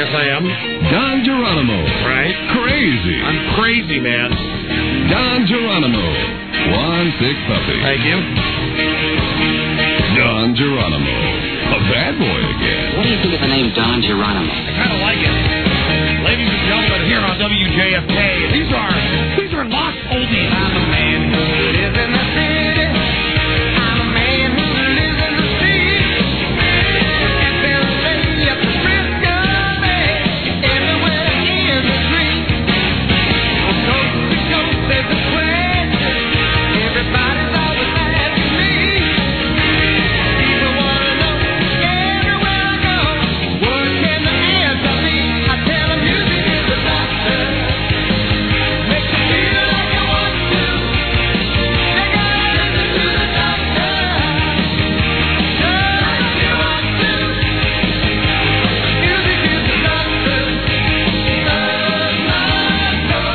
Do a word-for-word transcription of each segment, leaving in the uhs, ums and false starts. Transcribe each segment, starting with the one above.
I am. Don Geronimo. Right. Crazy. I'm crazy, man. Don Geronimo. One sick puppy. Thank you. Don Geronimo. A bad boy again. What do you think of the name Don Geronimo? I kind of like it. Ladies and gentlemen, here on W J F K, these are these are lost oldies. I'm a man who lives in the city. I'm a man who lives in the city. And they'll say up the Frisco Bay, everywhere is a tree. From coast to coast, there's a place. Everybody's always asking me. People want to know everywhere I go, what can the answer be? I tell them music is the doctor. Makes you feel like you want to. They gotta listen to the doctor. Just like you want to. Music is the doctor of my soul.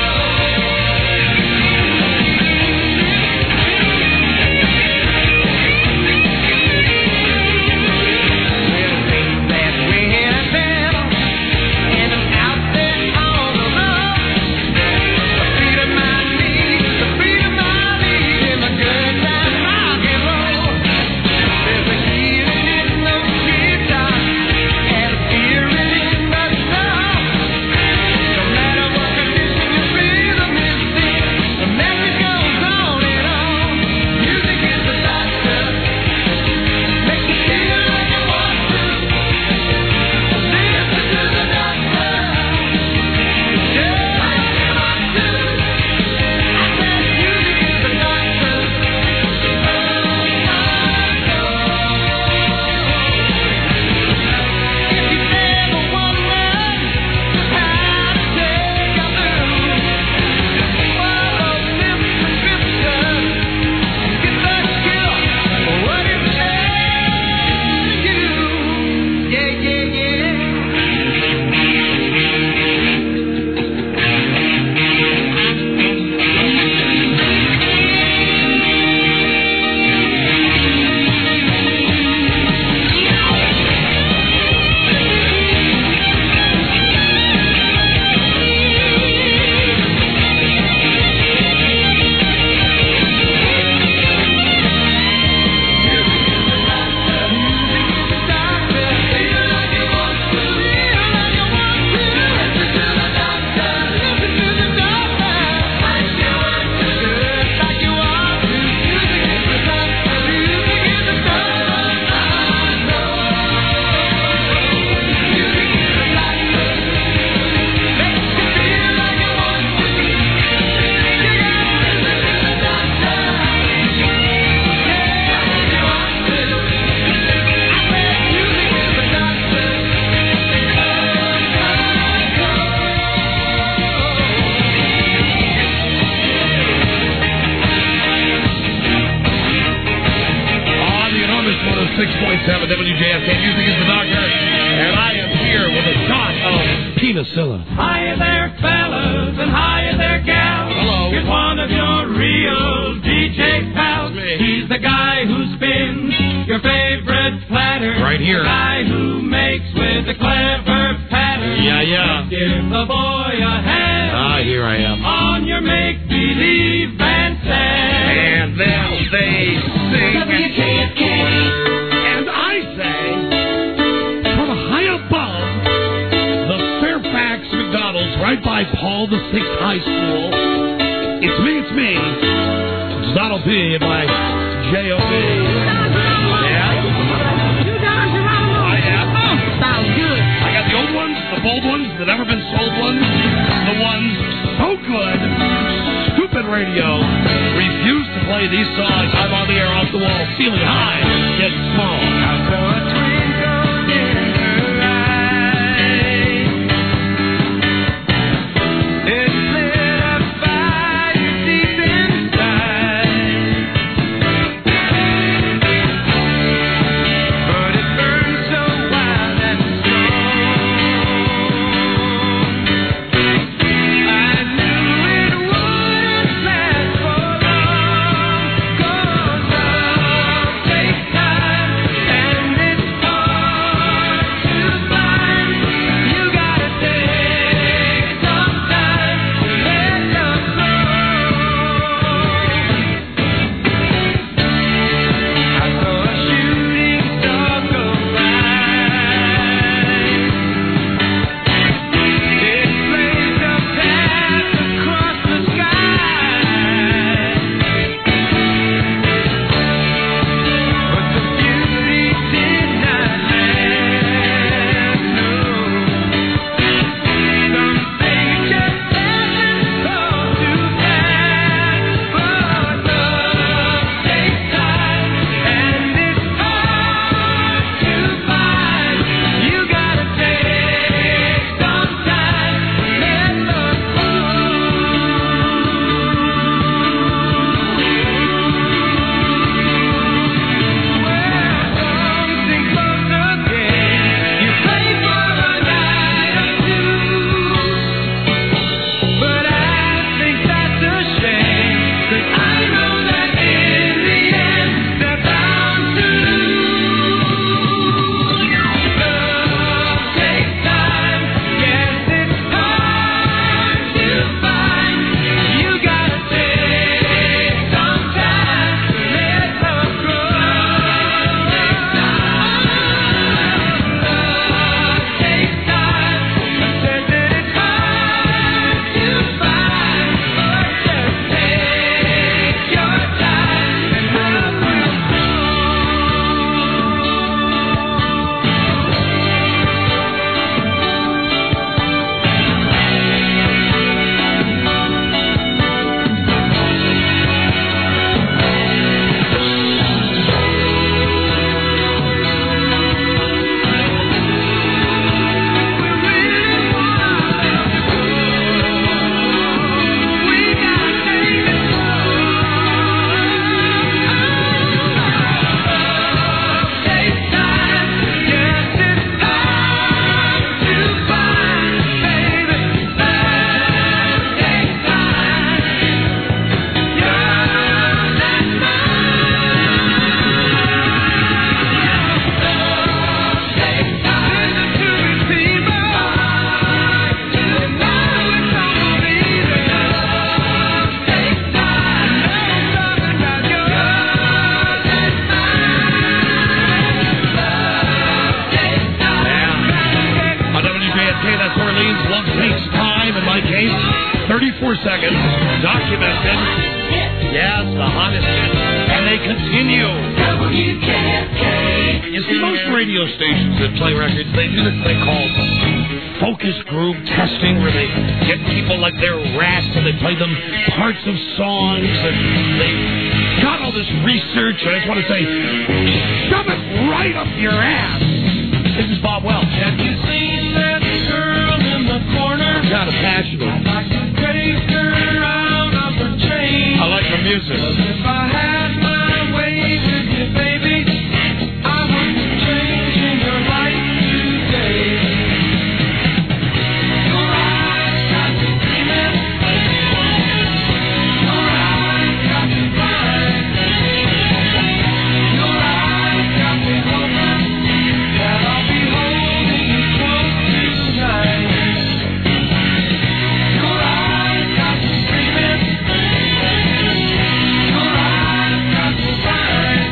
six point seven W J F K, music is the doctor, and I am here with a shot of penicillin. Hiya there, fellas, and hiya there, gals. Hello. Here's one of your real D J pals. Me. He's the guy who spins your favorite platter. Right here. The guy who makes with a clever pattern. Yeah, yeah. Give the boy a hand. Ah, here I am. On your make-believe bandstand. And then they sing. W J F K. And I say, from high above the Fairfax McDonald's, right by Paul the Sixth High School, it's me, it's me. It's Donald P. and my J O B. Yeah? You Don Geronimo? I am. Oh, sounds good. I got the old ones, the bold ones, the never been sold ones, the ones so good, stupid radio refuse to play these songs. I'm on the air, off the wall, ceiling high, get small. I saw a twinkle in her eye. It lit a fire deep inside. But it burned so wild and I knew it wouldn't last for long. 'Cause love takes time and Documented. Yes, the hottest hits. And they continue. W J F K. You see, most radio stations that play records, they do this thing called focus group testing, where they get people like they're rats and they play them parts of songs, and they got all this research. And I just want to say, shove it right up your ass. This is Bob Welch. Have you seen that girl in the corner? Kind of passionate. I'd like to take her out of her chain. I like the music. If I had my way with you, baby, I would be changing your life today. Your eyes got me dreaming. Your eyes got me blind. Your eyes got me hoping that I'll be holding you close tonight. Your eyes got me dreaming. Your eyes got me blind.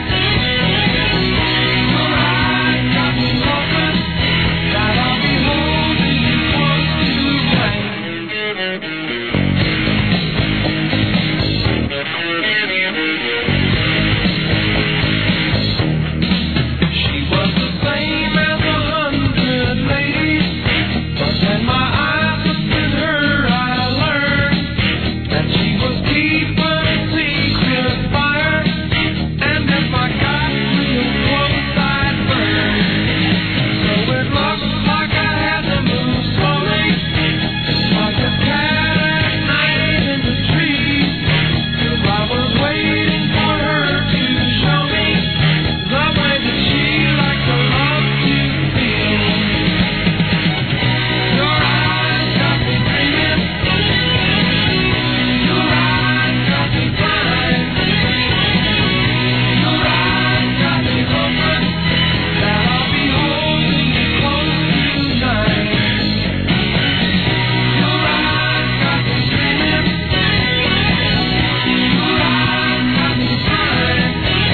Your eyes got me hoping that I'll be holding you close tonight. She was the same as a hundred ladies, but when my eyes looked at her, I learned that she was keeping a secret fire, and if I got real close, I'd burn. So it looked like I had to move slowly, like a cat at night in the trees, 'cause I was waiting for her to show me the way that she liked to love to feel. Your eyes got me dreaming. Your eyes got me blind. Your eyes got me hoping that I'll be holding you close tonight. Your eyes got me dreaming. Your eyes got me blind.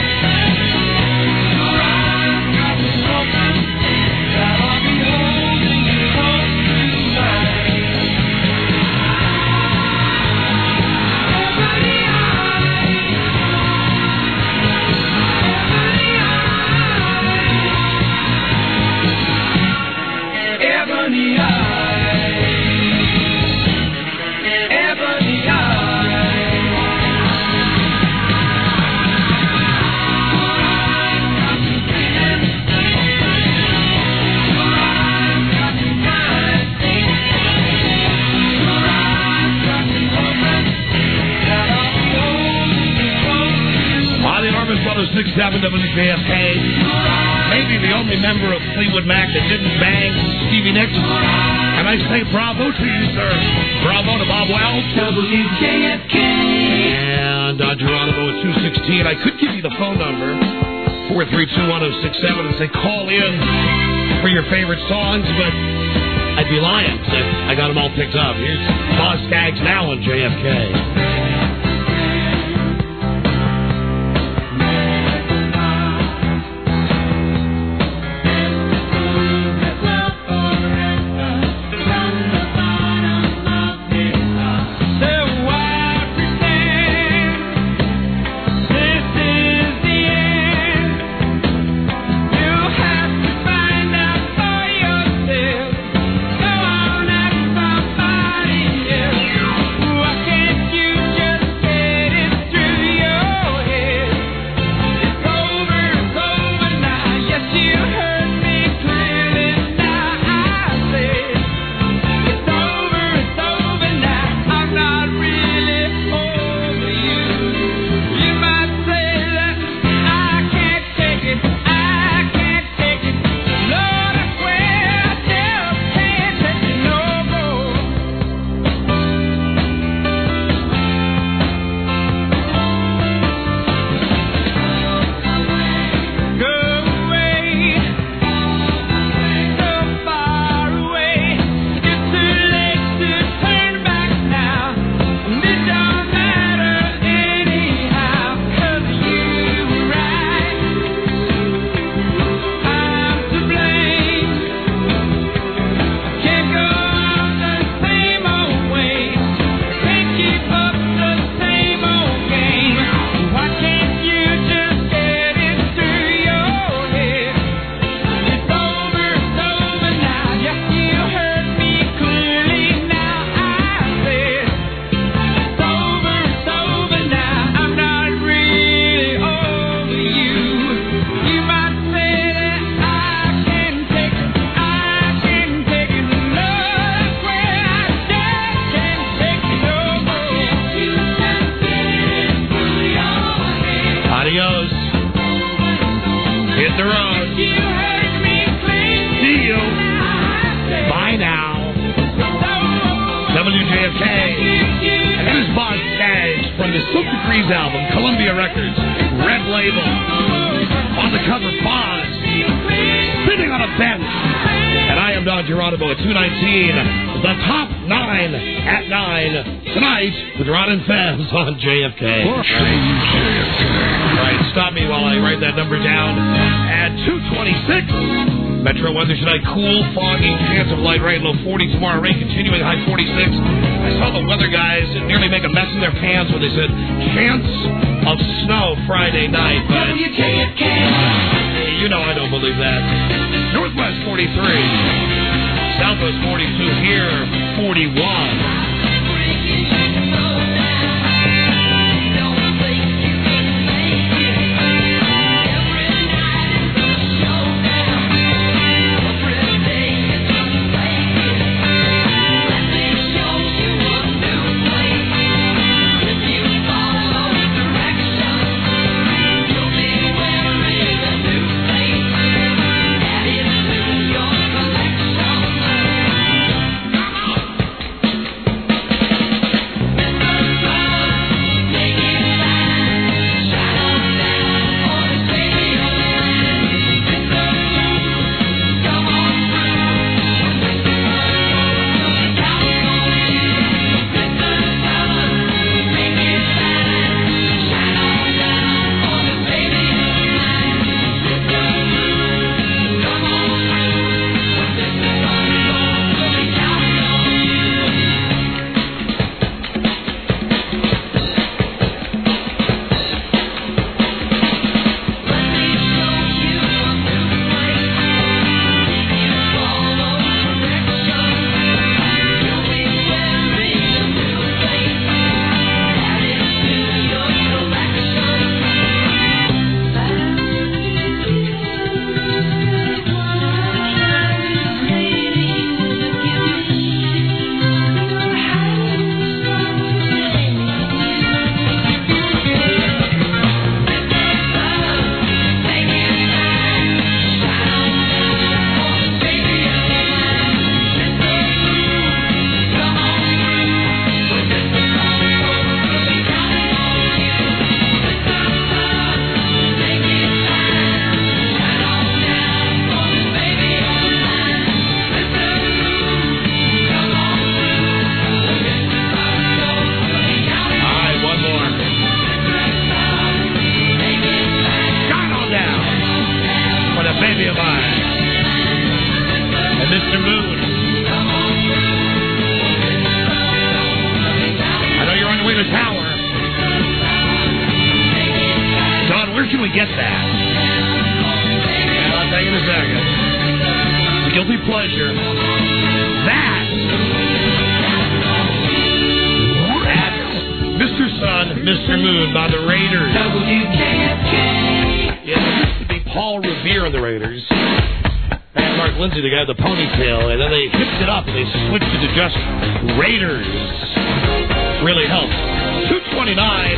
Your eyes got me hoping that I'll be holding you close tonight. Ebony eyes, ebony eyes. Your eyes got me dreaming. Your eyes got me blind. Your eyes got me hoping that I'll be holding you close tonight. On the Enormous Brothers six seven W J F K. Maybe the only member of Fleetwood Mac that didn't bang Stevie Nicks. And I say bravo to you, sir. Bravo to Bob Welch. W J F K. And uh, Geronimo at two sixteen. I could give you the phone number, four three two, one oh six seven, and say call in for your favorite songs, but I'd be lying. 'Cause I, I got them all picked up. Here's Boz Scaggs now on J F K. So I pretend this is the end. You have to find out for yourself. Go on, ask somebody else. Why can't you Hit the road. See you. Bye now. W J F K. And that is Boz Scaggs from the Silk Degrees album, Columbia Records, Red Label. On the cover, Boz, sitting on a bench. And I am Don Geronimo at two nineteen. The top nine at nine tonight with Ron and Fez on J F K. All right, stop me while I write that number down. At two twenty-six, Metro weather tonight, cool, foggy, chance of light rain, low forty tomorrow, rain continuing, high forty-six. I saw the weather guys nearly make a mess in their pants when they said chance of snow Friday night. But W J F K. You know I don't believe that. Northwest forty-three. Southwest forty-two. Here, forty-one. The guy with the ponytail, and then they hipped it up and they switched it to just Raiders. Really helped. two twenty-nine.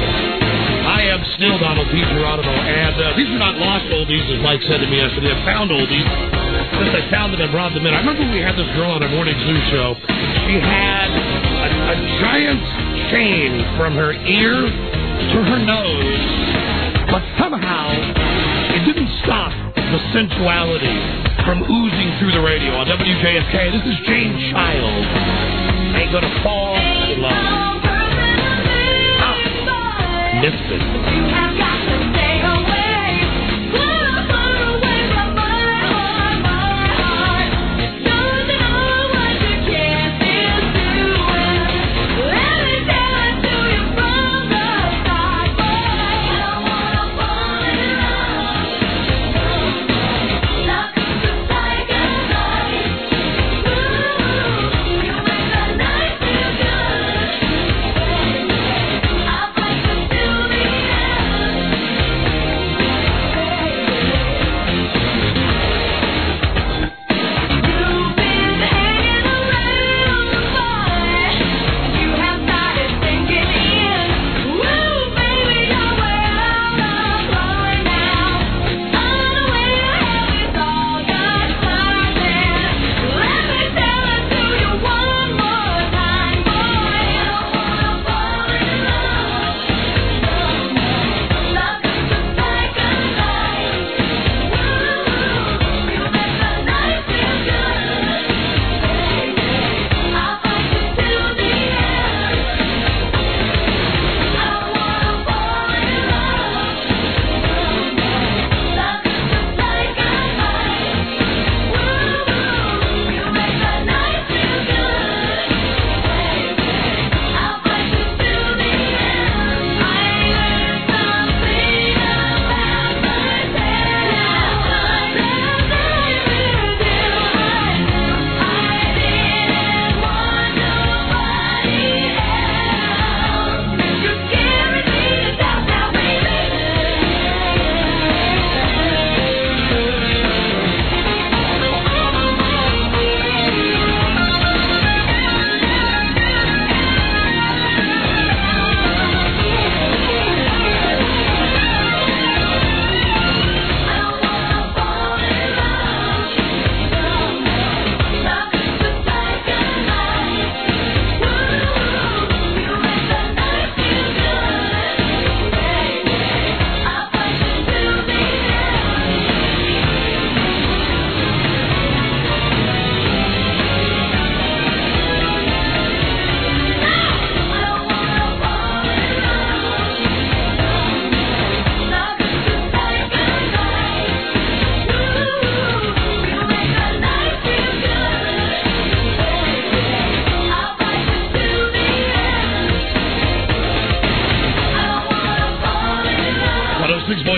I am still Donald P. Geronimo, and uh, these are not lost oldies, as Mike said to me yesterday. They're found oldies. Since I found them and brought them in. I remember we had this girl on our morning zoo show. She had a, a giant chain from her ear to her nose, but somehow it didn't stop the sensuality from oozing through the radio on W J F K. This is Jane Child. Ain't gonna fall in love. Ah, Misfit.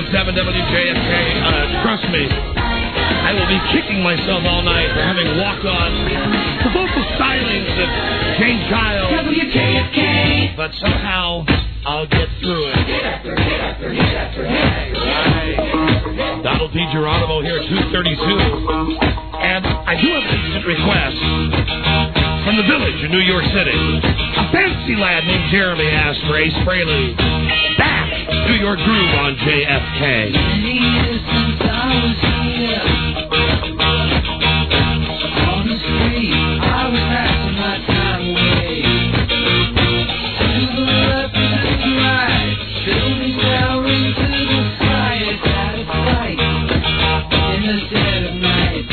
oh seven W J F K. Uh, trust me, I will be kicking myself all night for having walked on the vocal stylings of Jane Child. W J F K. But somehow I'll get through it. Hit after hit after hit after hit. Right. Donald P. Geronimo here at two thirty-two. And I do have an instant request from the Village in New York City. A fancy lad named Jeremy asked for Ace Frehley. Back to your groove on J F K. Since I was here on the street, I was passing my time away. To the left and to the right, building towering to the sky. It's out of sight in the dead of night.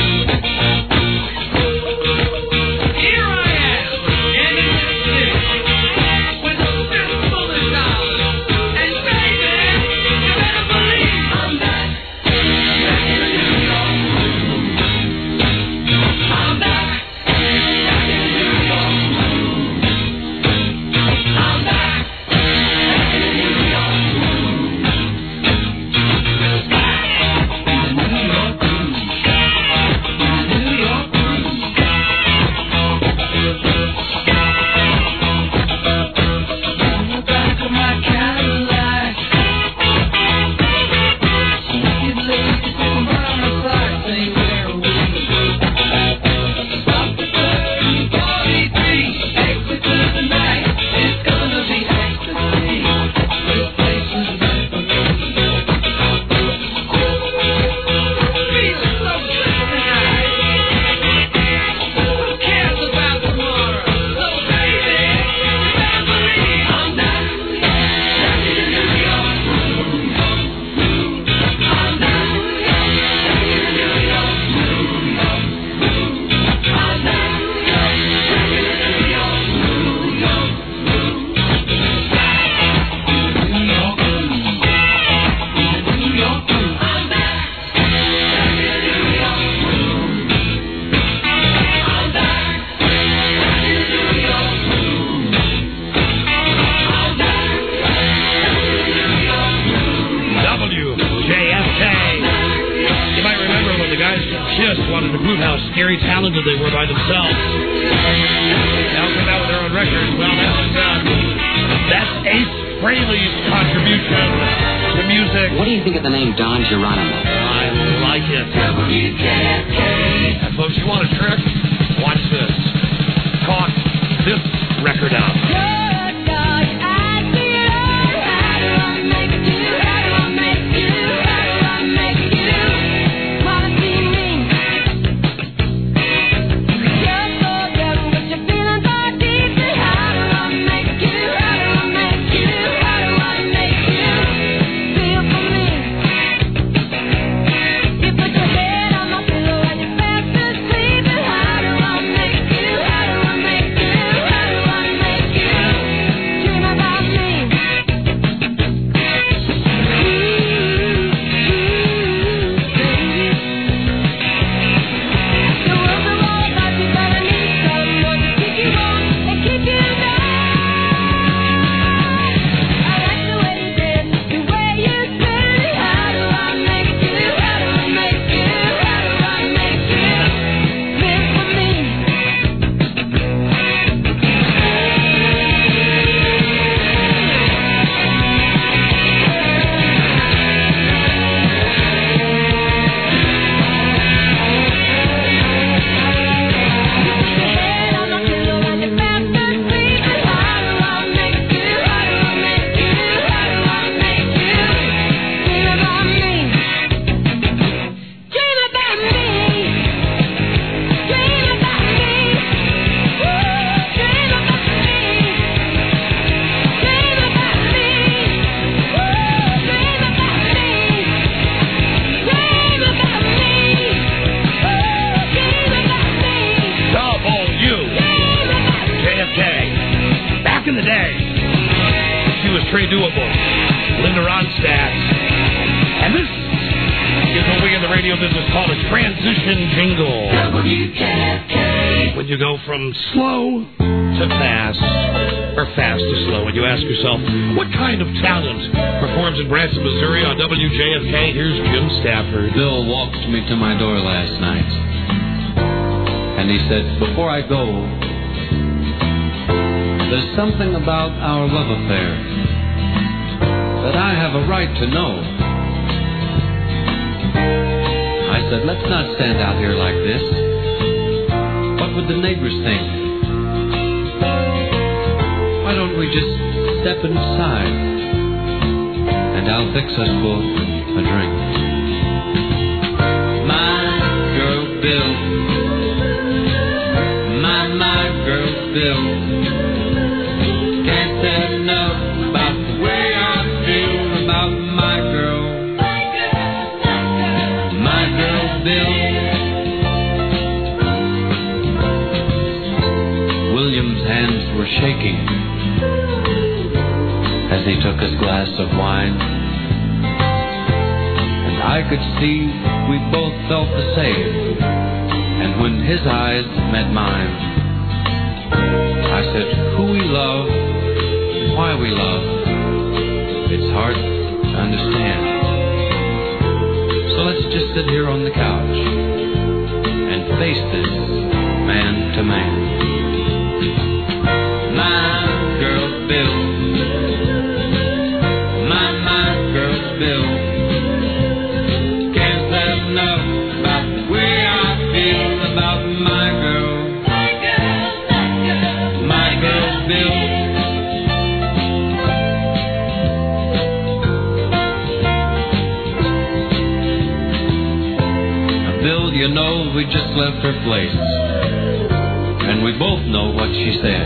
Here I am, in the city, with a fistful of dollars, and baby, you better believe I'm back. I'm back. I'm back. New York groove. In the back of my Cadillac, naked ladies sitting by my side saying, "Where are we?" Stop the thirty forty-three, exit to the night. It's gonna be ecstasy. This place was meant for me. Feeling so good tonight. Who cares about tomorrow? So baby, you better believe I'm back. Back in New York. I'm back. Back in New York. I'm back. Back in New York. New York. New York. New York. I'm back. Back in New York. I'm back. Back in New York. I'm back. W J F K. You might remember when the guys from Kiss wanted to prove how scary talented they were by themselves. Now come out with their own records. Well, that was, uh, that's Ace Frehley's contribution to music. What do you think of the name Don Geronimo? I like it. W J F K. And folks, you want a trick? Watch this. Talk this record out. Trey Doable, Linda Ronstadt. And this is what we in the radio business call a transition jingle. W K F K. When you go from slow to fast. or fast or slow? And you ask yourself, what kind of talent performs in Branson, Missouri on W J F K? Here's Jim Stafford. Bill walked me to my door last night, and he said, before I go, there's something about our love affair that I have a right to know. I said, let's not stand out here like this. What would the neighbors think? Why don't we just step inside, and I'll fix us both a drink. My girl Bill, my, my girl Bill, can't say enough about the way I feel about my girl. My girl Bill. William's hands were shaking as he took his glass of wine, and I could see we both felt the same. And when his eyes met mine, I said, who we love, why we love, it's hard to understand. So let's just sit here on the couch and face this man to man. My girl Bill, my, my girl Bill, can't say enough about the way I feel about my girl. My girl Bill. Now, Bill, you know, we just left her place, and we both know what she said.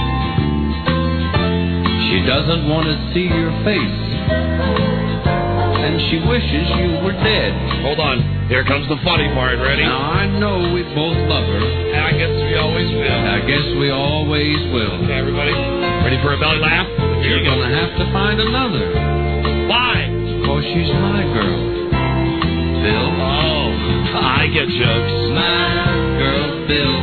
She doesn't want to see your face, and she wishes you were dead. Hold on. Here comes the funny part. Ready? Now, I know we both love her. And I guess we always will. I guess we always will. Okay, everybody? Ready for a belly laugh? Here You're you go. going to have to find another. Why? Because she's my girl. Bill? Oh, I get jokes. My girl, Bill.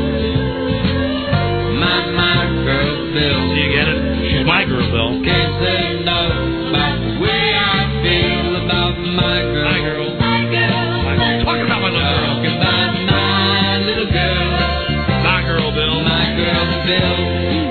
My, my girl, Bill. Do you get it? She's my girl, Bill. Can't say enough about the way I feel about my girl. My girl. Talking about my little girl. Talking about my little girl. My girl, Bill. My girl, Bill.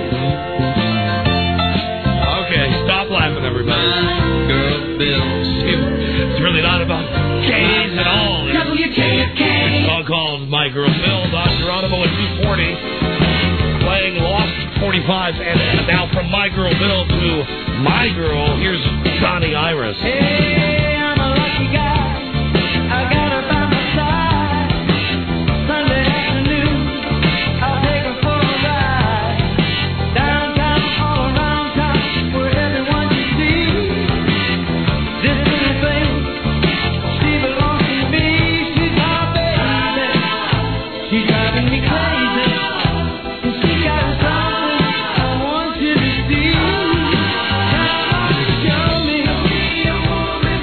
Okay, stop laughing, everybody. My girl, Bill. It's really not about gays at all. W J F K. It's a song called My Girl Bill. Don Geronimo at two forty. Playing Lost forty-five. And now from My Girl Bill to My Girl, here's Johnny Iris. Hey, I'm a lucky guy. I got her by my side. Sunday afternoon, I'll take her for a ride. Downtown, all around town, where everyone you see. This little thing, she belongs to me. She's my baby. She's driving me crazy. And she got something I want you to see. Come on, show me.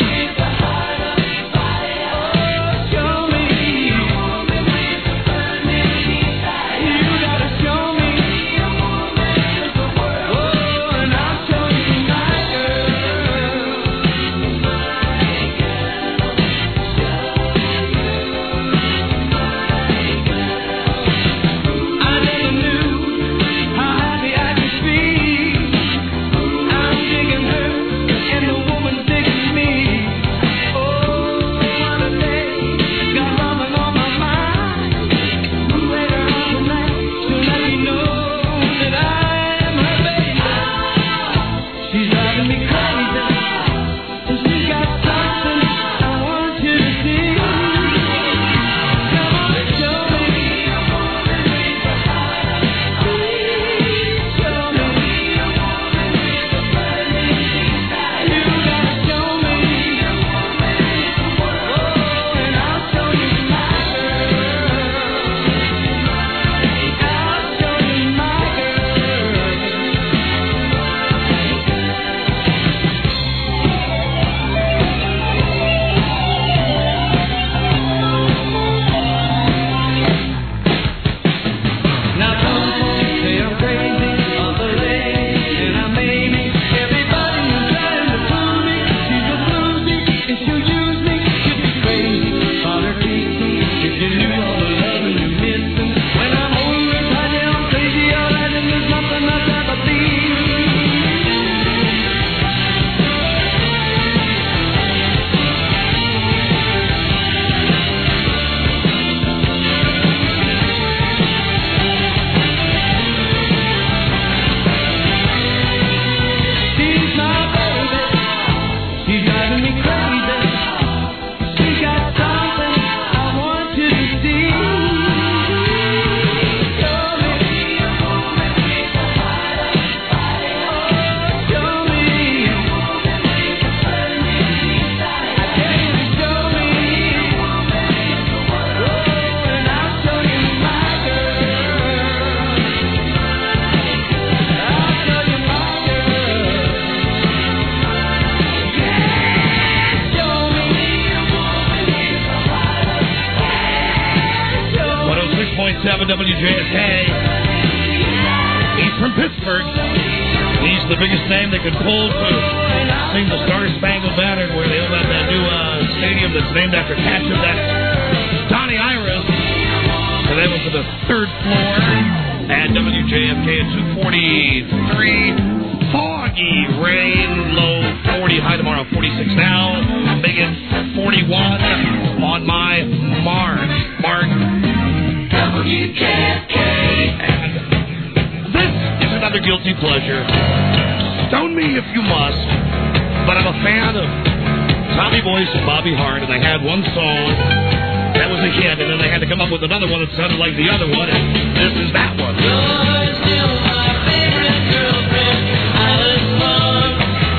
at W J S K. He's from Pittsburgh. He's the biggest name they could pull to sing the Star Spangled Banner, where they have that new uh, stadium that's named after Ketchup. That's Donnie Iris. And they went to the third floor at W J F K at two forty-three. Foggy rain, low forty, high tomorrow forty-six now. Big at forty-one on my March. Mark W J F K. And this is another guilty pleasure. Stone me if you must, but I'm a fan of Tommy Boyce and Bobby Hart, and they had one song that was a hit, and then they had to come up with another one that sounded like the other one, and this is that one. You're still my favorite girlfriend, Alice Long,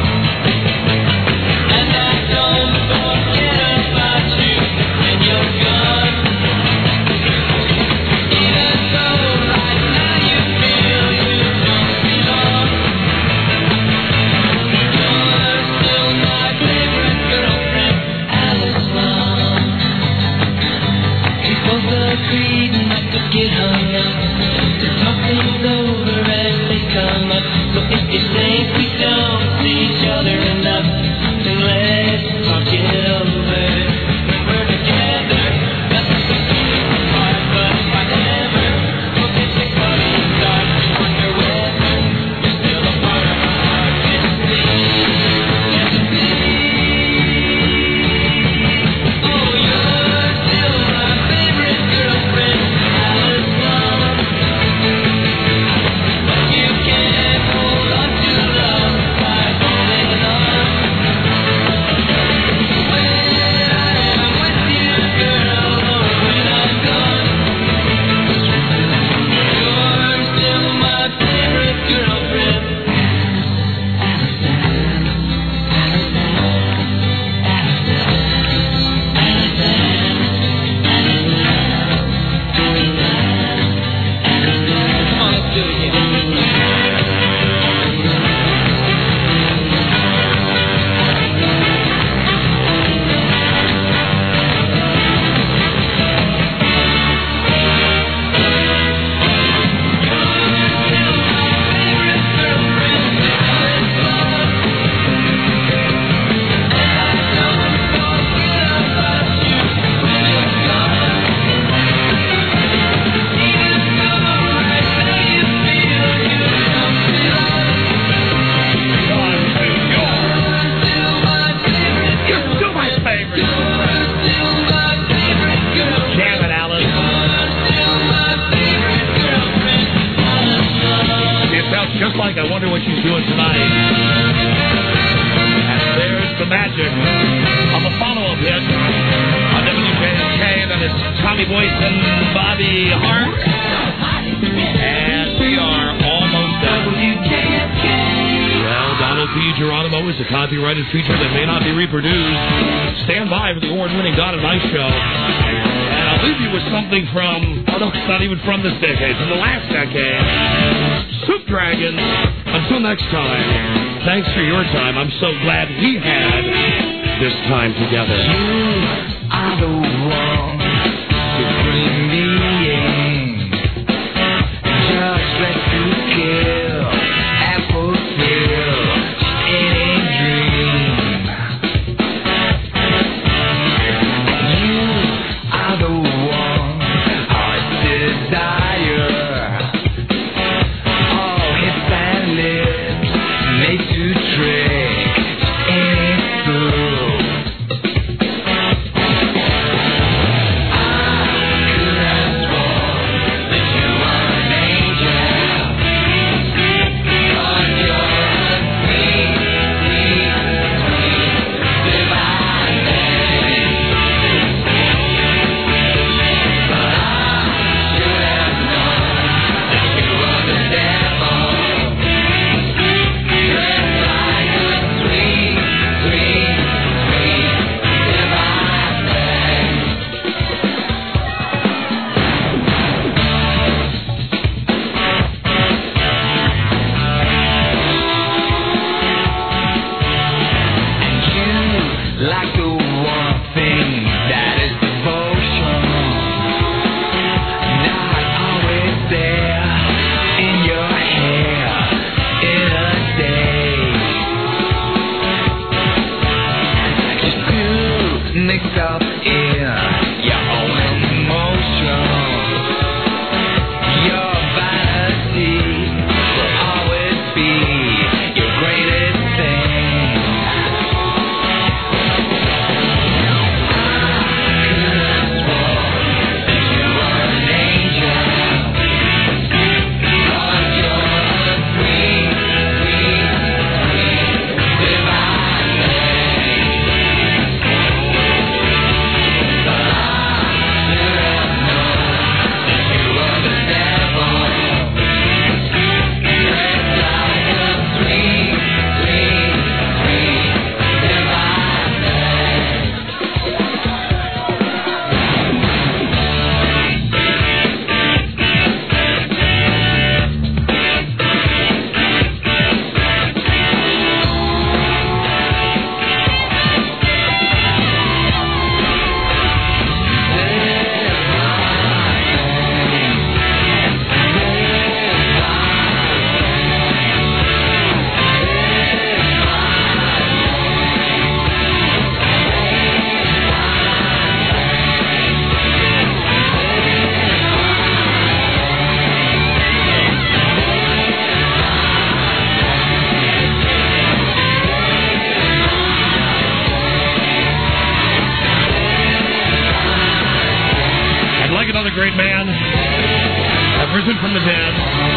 and I don't forget about you when you're gone. Even though right now you feel you don't belong, you're still my favorite girlfriend, Alice Long. Both agreed not to get hung up, to talk things over as they come up. So if you think we don't see each other enough, then let's talk it over. When we're together, nothing's so deep apart. But if I never look at your funny start, you wonder whether you're still a part of my heart. Can't see, can't see. Oh, you're still my favorite girlfriend, Alice Long. But you can't hold on to love by holding on. When I'm with you, girl, or when I'm gone, you're still my favorite girlfriend. Come on, let's do it again. You're still my favorite. Damn it, Alice. It sounds just like I wonder what she's doing tonight. And there's the magic of a follow-up hit on W J S K. That is Tommy Boyce and Bobby Hart. And we are almost done. Well, Donald P. Geronimo is a copyrighted feature that may not be reproduced. Stand by for the award-winning Don and Mike Show. And I'll leave you with something from, oh no, it's not even from this decade, from the last decade. Soup Dragons. Until next time, thanks for your time. I'm so glad we had this time together. You are the one to bring me in. Just let you kill and fulfill any dream. You are the one heart desire. All hips and lips made to trick any fool. mixed up in your own emotions. Your vanity will always be your greatest thing. You were an angel, 'cause you're a sweet, sweet, sweet divine thing. But I should have known that you were the devil, dressed like a sweet, sweet, sweet divine thing. I'd like another great man. I've risen from the dead.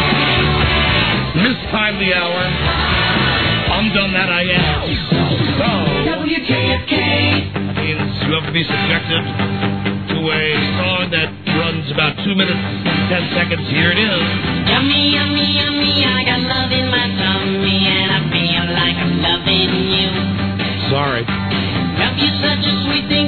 Mistimed the hour. Undone that I am. So, W K F K. that means you have to be subjected to a song that runs about two minutes and ten seconds. Here it is. Yummy, yummy, yummy, I got love in my tummy and I feel like I'm loving you. Sorry. Love you such a sweet thing.